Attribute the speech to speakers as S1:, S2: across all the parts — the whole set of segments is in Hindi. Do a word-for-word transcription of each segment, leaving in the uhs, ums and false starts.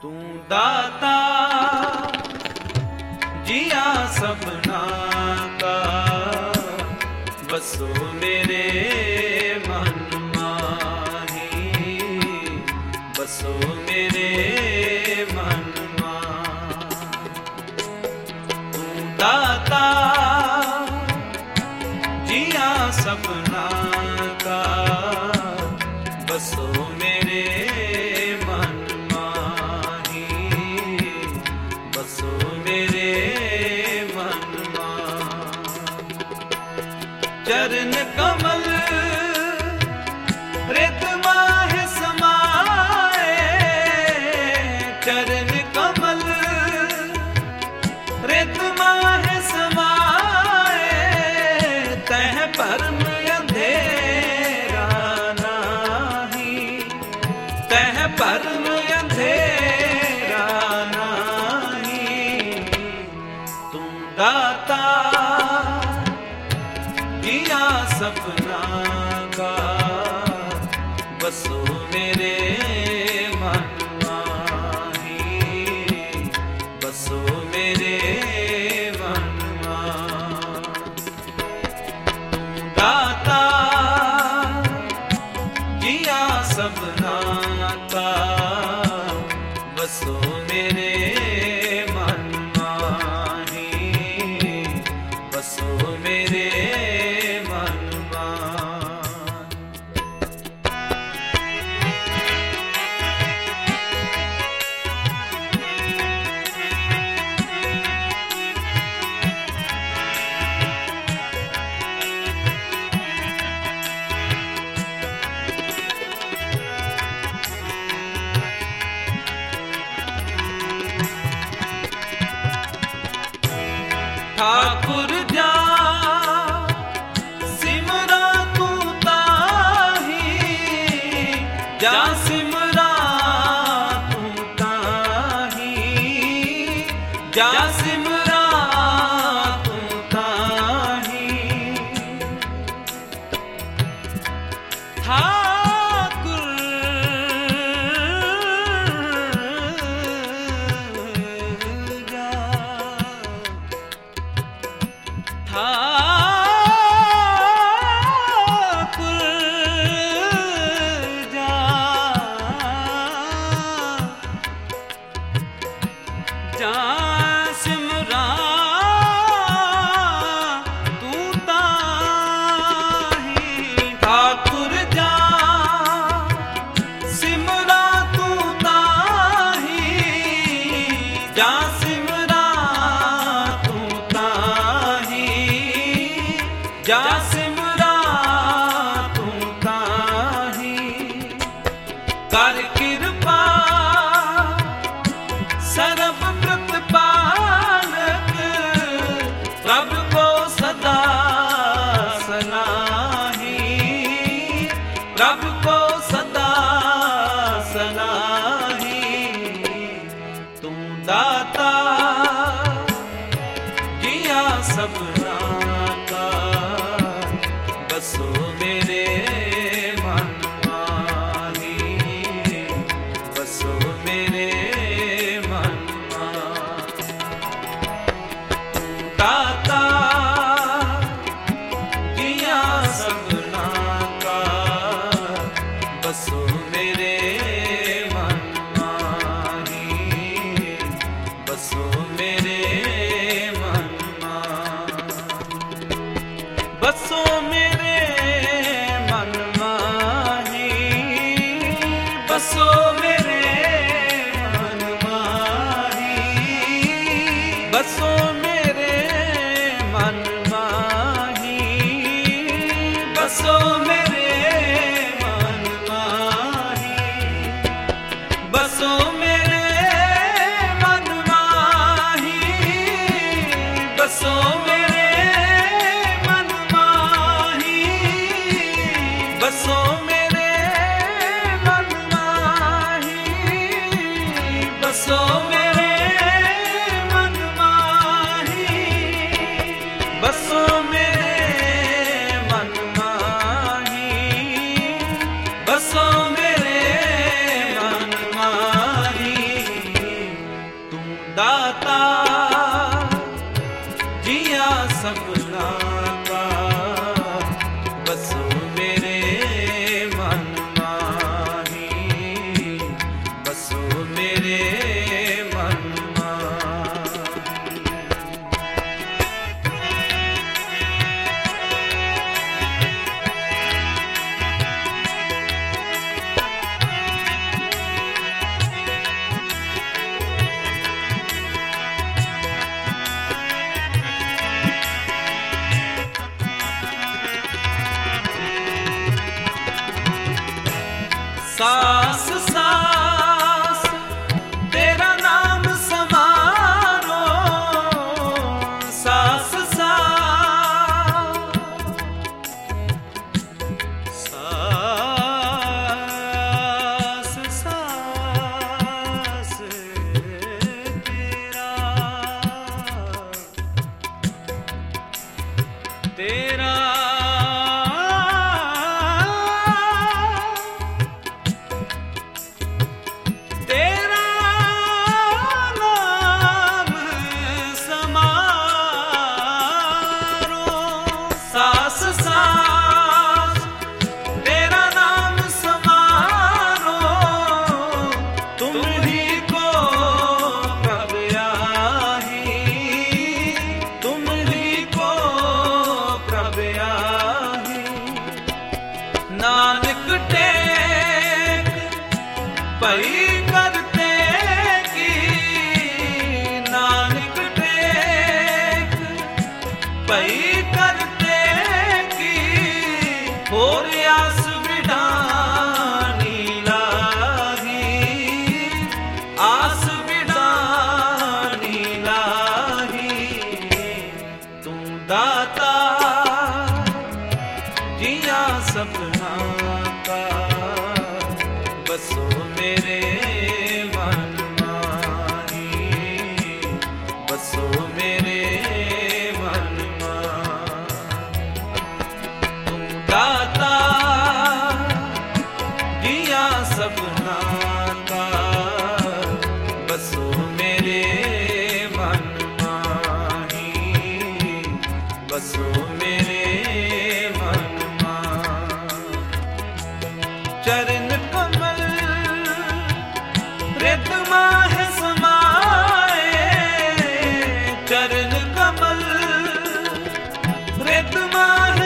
S1: ਤੂੰ ਦਾਤਾ ਜੀਆ ਸਭਨਾ ਕਾ, ਬਸੋ ਮੇਰੇ ਮਨ ਮਾਹੀ, ਬਸੋ ਮੇਰੇ ਮਨ ਮਾਹੀ। ਤੂੰ ਦਾਤਾ ਜੀਆ ਸਭਨਾ ਕਾ, ਬਸੋ ਮੇਰੇ ਮਨ ਮਾਹੀ, ਬਸੋ ਮੇਰੇ ਮਨ ਮਾਹੀ। ਚਰਨ ਕਮਲ ਰਿਤ ਮਾਹਿ ਸਮਾਏ, ਚਰਨ ਕਮਲ ਰਿਤ ਮਾਹਿ ਸਮਾਏ, ਤਹ ਭਰਮ ਅੰਧੇਰਾ ਨਾਹੀ, ਤਹ ਭਰਮ ਅੰਧੇਰਾ ਨਾਹੀ। ਤੂੰ ਦਾਤਾ ਜੀਆ ਸਭਨਾ ਕਾ, ਬਸੋ ਮੇਰੇ ਮਨ ਮਾਹੀ, ਬਸੋ ਮੇਰੇ ਮਨ ਮਾਹੀ। ਤੂੰ ਦਾਤਾ ਜੀਆ ਸਭਨਾ ਕਾ, ਬਸੋ ਮੇਰੇ ਮਨ ਮਾਹੀ, ਬਸੋ ਮੇਰੇ ਮਨ ਮਾਹੀ। ਠਾਕੁਰ ਜਾ ਸਿਮਰਾ ਤੂੰ ਤਾਹੀ, ਜਾ ਸਿਮਰਾ ਤੂੰ ਤਾਹੀ, ਜਾ ਸਿਮਰਾ ਤੂੰ ਤਾਹੀ। ਠਾਕੁਰ ਜਾ, ਠਾਕੁਰ ਜਾ, ਜਾ ਸਿਮਰਾ ਤੂੰ ਤਾਹੀ। ਠਾਕੁਰ ਜਾ ਸਿਮਰਾ ਤੂੰ ਤਾਹੀ, ਜਾ ਸਿਮਰਾ ਤੂੰ ਤਾਹੀ, ਜਾ ਸਿਮਰਾ ਤੂੰ ਤਾਹੀ। ਕਰ ਕਿਰਪਾ ਸਰਬ ਪ੍ਰਤਪਾਲਕ, ਪ੍ਰਭ ਕੋ ਸਦਾ ਸਨਾਹੀ, ਪ੍ਰਭ ਕੋ ਸਦਾ ਸਨਾਹੀ। ਤੂੰ ਦਾਤਾ ਜੀਆ ਸਭਨਾ ਕਾ, ਬਸੋ ਮੇਰੇ ਮਨ ਮਾਹੀ, ਬਸੋ ਮੇਰੇ ਮਨ ਮਾਹੀ। ਤੂੰ ਦਾਤਾ ਜੀਆ ਸਭਨਾ ਕਾ, ਬਸੋ ਮੇਰੇ ਮਨ ਮਾਹੀ, ਬਸੋ ਮੇਰੇ ਮਨ ਮਾਹੀ। ਬਸੋ ਮੇਰੇ ਮਨ ਮਾਹੀ, ਬਸੋ ਮੇਰੇ ਮਨ ਮਾਹੀ, ਬਸੋ ਮੇਰੇ ਮਨ ਮਾਹੀ, ਬਸੋ ਮੇਰੇ ਮਨ ਮਾਹੀ। ਬਸੋ ਮੇਰੇ ਮਨ ਮਾਹੀ, ਬਸੋ ਮੇਰੇ ਮਨ ਮਾਹੀ। बसो मेरे मन माही, बसो मेरे मन सास सास तेरा नाम समारो, सास सास सास सास तेरा तेरा सास सास तेरा नाम समारो, तुम ही को प्रभ आही, तुम ही को प्रभ आही। नानक टेक पई करते की, नानक टेक पई करते होर आस बिडानी लाही, आस बिडानी लाही। तू दाता जिया सपना का, बसो मेरे मन माही, बसो मेरे मन दाता दिया सपना का, बसो मेरे मन माही, बसो मेरे मन माही। चरण कमल रित माह समाए, चरण कमल रित माह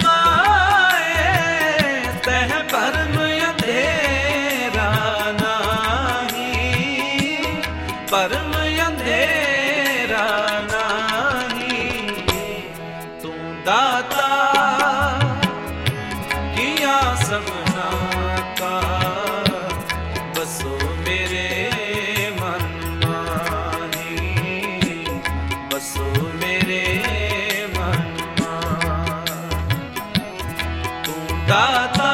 S1: परम अंधेरा नाही, परम अंधेरा नाही। तू दाता किया सपना का, बसो मेरे मन माही, बसो मेरे मन माही। तू दाता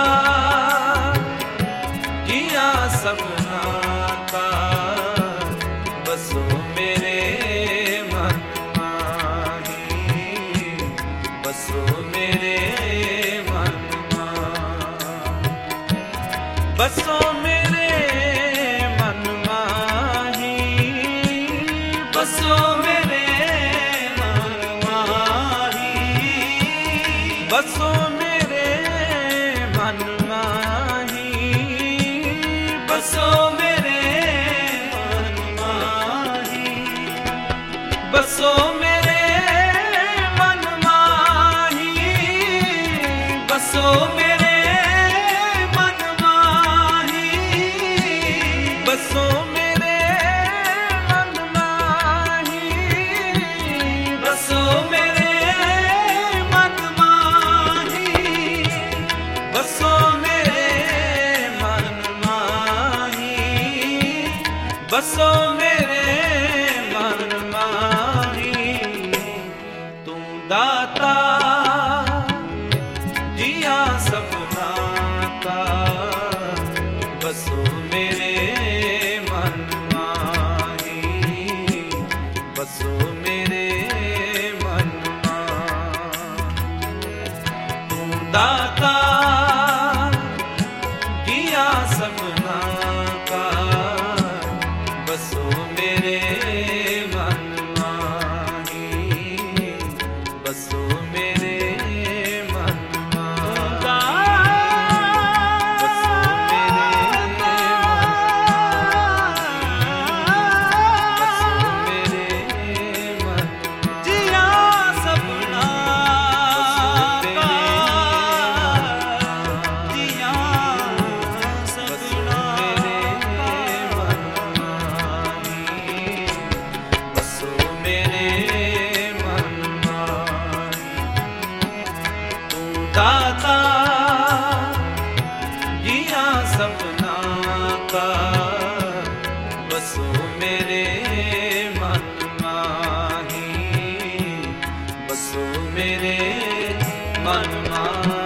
S1: सपना का, बसो मेरे मन माही, बसो मेरे मन माही, बसो मेरे मन माही, बसो मेरे मन माही, बसो मेरे मन माही, बसो मेरे मन माही, बसो मेरे मन माही, बसो मेरे मन माही, बसो मेरे मन माही, बसो मेरे मन माही, बसो मेरे मन माही, बसो मेरे मन माही। तू दाता जिया सपना का, बसो मेरे मन माही, बसो मेरे मन माही। तू दाता जिया सपना का, बसो मेरे मन माही, बसो मेरे मन माही। दाता जिया सपना का, बसो मेरे मन माही, बसो मेरे मन माही।